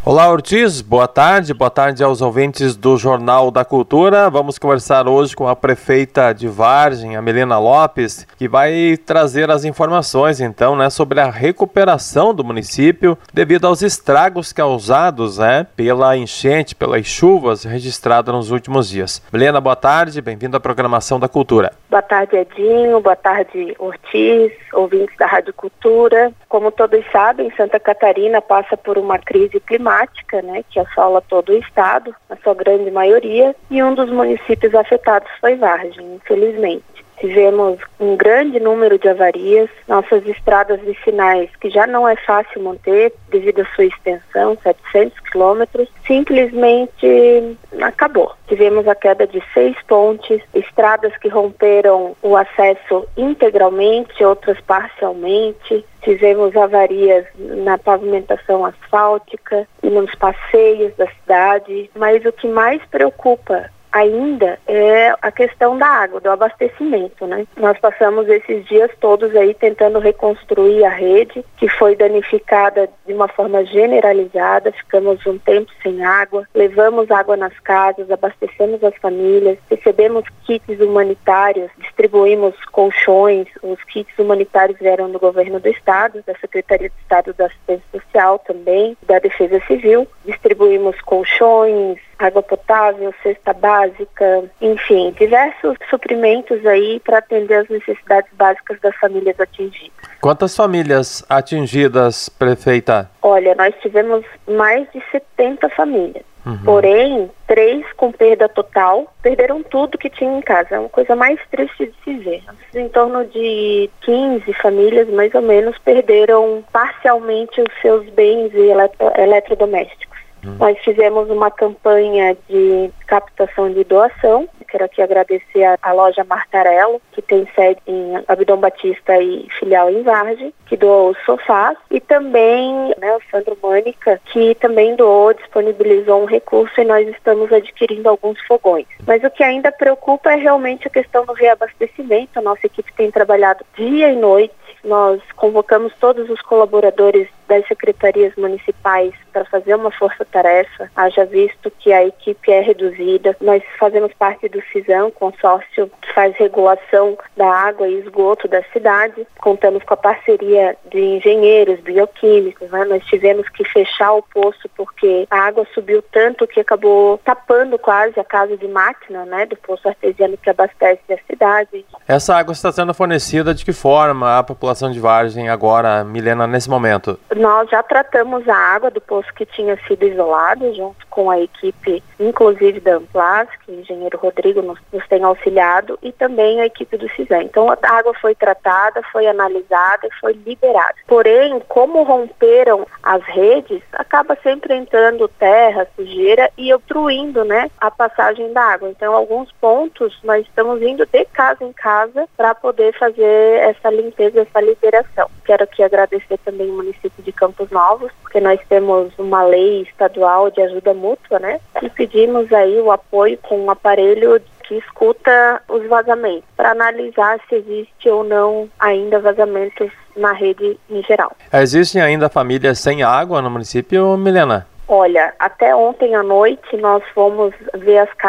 Olá, Ortiz, boa tarde aos ouvintes do Jornal da Cultura. Vamos conversar hoje com a prefeita de Vargem, a Milena Lopes, que vai trazer as informações, então, sobre a recuperação do município devido aos estragos causados, pela enchente, pelas chuvas registradas nos últimos dias. Milena, boa tarde, bem-vindo à programação da Cultura. Boa tarde, Edinho, boa tarde, Ortiz, ouvintes da Rádio Cultura. Como todos sabem, Santa Catarina passa por uma crise climática, que assola todo o estado, na sua grande maioria, e um dos municípios afetados foi Vargem, infelizmente. Tivemos um grande número de avarias, nossas estradas vicinais, que já não é fácil manter devido à sua extensão, 700 quilômetros, simplesmente acabou. Tivemos a queda de 6 pontes, estradas que romperam o acesso integralmente, outras parcialmente. Tivemos avarias na pavimentação asfáltica e nos passeios da cidade, mas o que mais preocupa ainda é a questão da água, do abastecimento, Nós passamos esses dias todos aí tentando reconstruir a rede, que foi danificada de uma forma generalizada, ficamos um tempo sem água, levamos água nas casas, abastecemos as famílias, recebemos kits humanitários, distribuímos colchões, os kits humanitários vieram do governo do estado, da Secretaria de Estado da Assistência Social também, da Defesa Civil, distribuímos colchões, água potável, cesta básica, enfim, diversos suprimentos aí para atender as necessidades básicas das famílias atingidas. Quantas famílias atingidas, prefeita? Olha, nós tivemos mais de 70 famílias. Porém, 3 com perda total, perderam tudo que tinha em casa. É uma coisa mais triste de se ver. Em torno de 15 famílias, mais ou menos, perderam parcialmente os seus bens eletrodomésticos. Nós fizemos uma campanha de captação de doação. Quero aqui agradecer a loja Martarello, que tem sede em Abdom Batista e filial em Vargem, que doou os sofás, e também o Sandro Mânica, que também doou, disponibilizou um recurso, e nós estamos adquirindo alguns fogões. Mas o que ainda preocupa é realmente a questão do reabastecimento. A nossa equipe tem trabalhado dia e noite. Nós convocamos todos os colaboradores das secretarias municipais para fazer uma força-tarefa, haja visto que a equipe é reduzida. Nós fazemos parte do CISAM, consórcio que faz regulação da água e esgoto da cidade. Contamos com a parceria de engenheiros, bioquímicos. Nós tivemos que fechar o poço porque a água subiu tanto que acabou tapando quase a casa de máquina, do poço artesiano que abastece a cidade. Essa água está sendo fornecida de que forma à população de Vargem agora, Milena, nesse momento? Nós já tratamos a água do poço que tinha sido isolado, junto com a equipe, inclusive da Amplas, que o engenheiro Rodrigo nos tem auxiliado, e também a equipe do CISAM. Então, a água foi tratada, foi analisada e foi liberada. Porém, como romperam as redes, acaba sempre entrando terra, sujeira e obstruindo, a passagem da água. Então, alguns pontos nós estamos indo de casa em casa para poder fazer essa limpeza, essa liberação. Quero aqui agradecer também o município de Campos Novos, porque nós temos uma lei estadual de ajuda mútua, e pedimos aí o apoio com um aparelho que escuta os vazamentos, para analisar se existe ou não ainda vazamentos na rede em geral. Existem ainda famílias sem água no município, Milena? Olha, até ontem à noite nós fomos ver as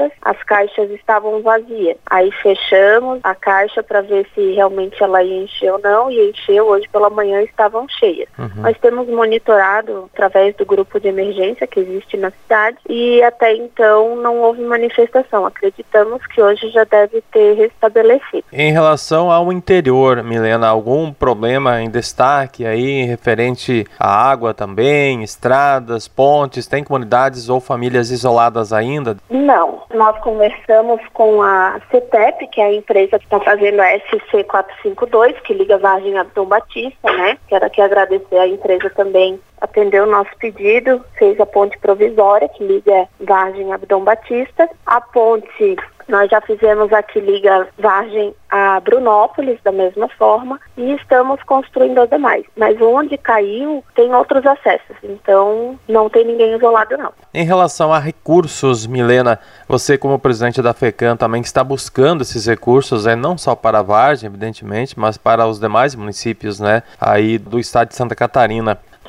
caixas estavam vazias. Aí fechamos a caixa para ver se realmente ela ia encher ou não, e encheu, hoje pela manhã estavam cheias. Nós temos monitorado através do grupo de emergência que existe na cidade, e até então não houve manifestação. Acreditamos que hoje já deve ter restabelecido. Em relação ao interior, Milena, algum problema em destaque aí referente à água também, estradas, pontes, tem comunidades ou famílias isoladas ainda? Não, nós conversamos com a CETEP, que é a empresa que está fazendo a SC 452, que liga Vargem a Abdom Batista, Quero aqui agradecer a empresa também, atendeu o nosso pedido, fez a ponte provisória que liga Vargem a Abdom Batista. A ponte nós já fizemos a que liga Vargem a Brunópolis da mesma forma, e estamos construindo as demais. Mas onde caiu tem outros acessos, então não tem ninguém isolado não. Em relação a recursos, Milena, você como presidente da FECAM também está buscando esses recursos, não só para Vargem, evidentemente, mas para os demais municípios, aí do estado de Santa Catarina.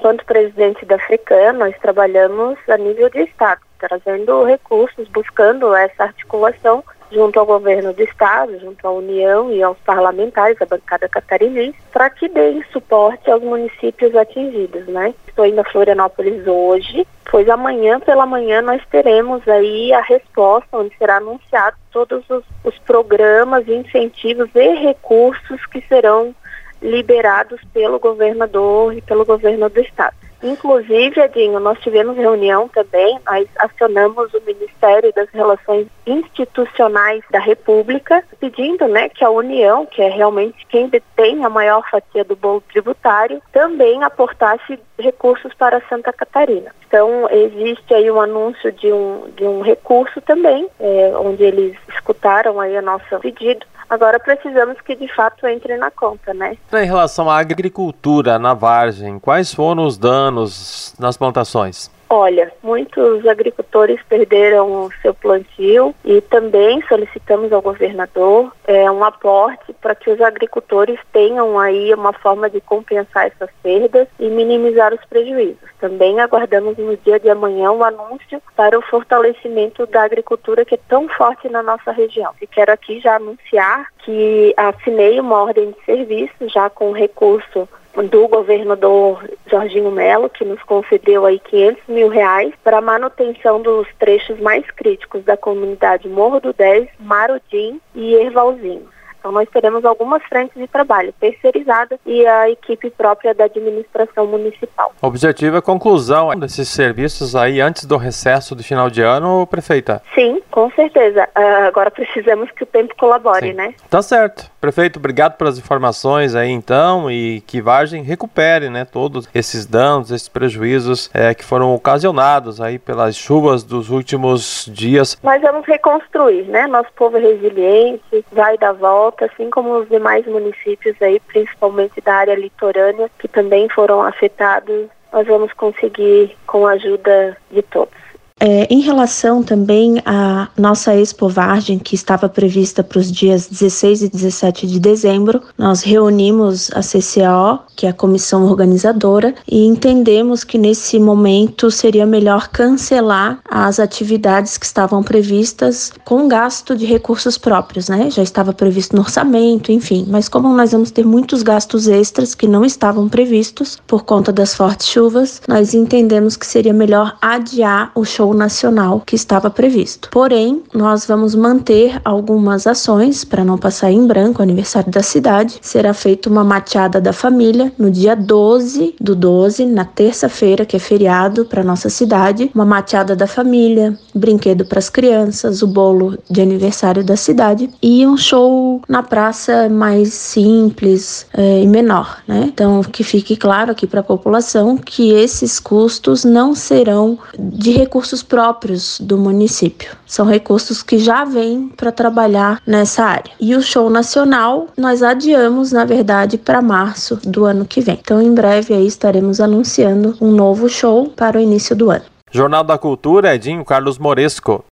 enquanto presidente da FECAM, nós trabalhamos a nível de Estado, trazendo recursos, buscando essa articulação junto ao governo do Estado, junto à União e aos parlamentares, a bancada catarinense, para que deem suporte aos municípios atingidos, né? Estou indo a Florianópolis hoje, pois amanhã pela manhã nós teremos aí a resposta, onde será anunciado todos os programas, incentivos e recursos que serão liberados pelo governador e pelo governo do Estado. Inclusive, Edinho, nós tivemos reunião também, nós acionamos o Ministério das Relações Institucionais da República, pedindo, né, que a União, que é realmente quem detém a maior fatia do bolo tributário, também aportasse recursos para Santa Catarina. Então, existe aí um anúncio de um recurso também, onde eles escutaram aí o nosso pedido. Agora precisamos que de fato entre na conta, né? Em relação à agricultura na Vargem, quais foram os danos nas plantações? Olha, muitos agricultores perderam o seu plantio e também solicitamos ao governador um aporte para que os agricultores tenham aí uma forma de compensar essas perdas e minimizar os prejuízos. Também aguardamos no dia de amanhã um anúncio para o fortalecimento da agricultura que é tão forte na nossa região. E quero aqui já anunciar que assinei uma ordem de serviço já com recurso do governador Jorginho Melo, que nos concedeu aí R$500 mil para a manutenção dos trechos mais críticos da comunidade Morro do 10, Marudim e Ervalzinho. Então nós teremos algumas frentes de trabalho terceirizada e a equipe própria da administração municipal. O objetivo é a conclusão desses serviços aí antes do recesso de final de ano, prefeita? Sim, com certeza. Agora precisamos que o tempo colabore, né? Tá certo. Prefeito, obrigado pelas informações aí então e que Vargem recupere, né, todos esses danos, esses prejuízos que foram ocasionados aí pelas chuvas dos últimos dias. Nós vamos reconstruir, né? Nosso povo é resiliente, vai dar volta, assim como os demais municípios aí, principalmente da área litorânea, que também foram afetados. Nós vamos conseguir com a ajuda de todos. Em relação também à nossa Expo Vargem, que estava prevista para os dias 16 e 17 de dezembro, nós reunimos a CCO, que é a comissão organizadora, e entendemos que nesse momento seria melhor cancelar as atividades que estavam previstas com gasto de recursos próprios, né? Já estava previsto no orçamento, enfim, mas como nós vamos ter muitos gastos extras que não estavam previstos por conta das fortes chuvas, nós entendemos que seria melhor adiar o show nacional que estava previsto. Porém, nós vamos manter algumas ações para não passar em branco o aniversário da cidade. Será feita uma mateada da família no dia 12 do 12, na terça-feira, que é feriado para nossa cidade. Uma mateada da família, brinquedo para as crianças, o bolo de aniversário da cidade e um show na praça mais simples e menor, né? Então, que fique claro aqui para a população que esses custos não serão de recursos próprios do município. São recursos que já vêm para trabalhar nessa área. E o show nacional nós adiamos, na verdade, para março do ano que vem. Então, em breve aí estaremos anunciando um novo show para o início do ano. Jornal da Cultura, Edinho Carlos Moresco.